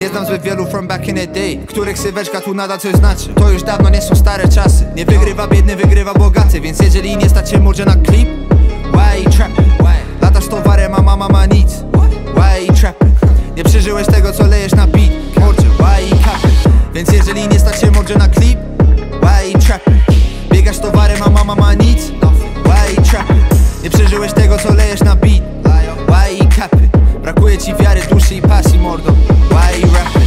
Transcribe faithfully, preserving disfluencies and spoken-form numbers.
Nie znam zbyt wielu from back in the day, których syweczka tu nadal coś znaczy. To już dawno nie są stare czasy. Nie wygrywa biedny, wygrywa bogaty. Więc jeżeli nie stać się może na klip, why trapping? Latasz towarem, a mama ma nic. Why trapping? Nie przeżyłeś tego, co lejesz na beat. Mordzie, why capping? Więc jeżeli nie stać się może na klip, why trapping? Biegasz towarem, a mama ma nic. Why trapping? Nie przeżyłeś tego, co lejesz na beat. Why capping? Brakuje ci wiary, duszy i pasji, mordo. Why rapping?